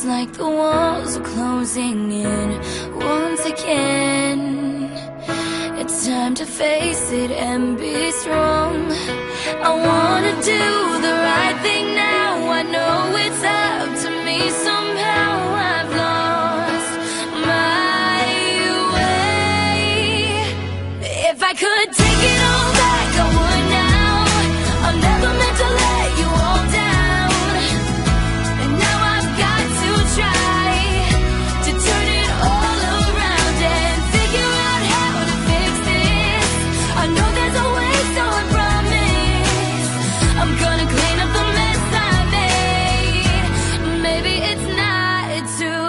like the walls are closing in once again. It's time to face it and be strong. I wanna do the right thing now. I know it's up to me. Somehow I've lost my way. If I could take it all back, I would now. I'm never meant to let you all down, and now I've got to try to turn it all around and figure out how to fix this. I know there's a way, so I promise I'm gonna clean up the mess I made. Maybe it's not too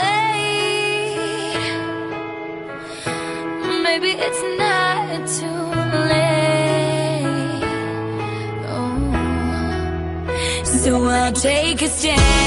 late. Maybe it's not too late. Oh. So I'll take a stand.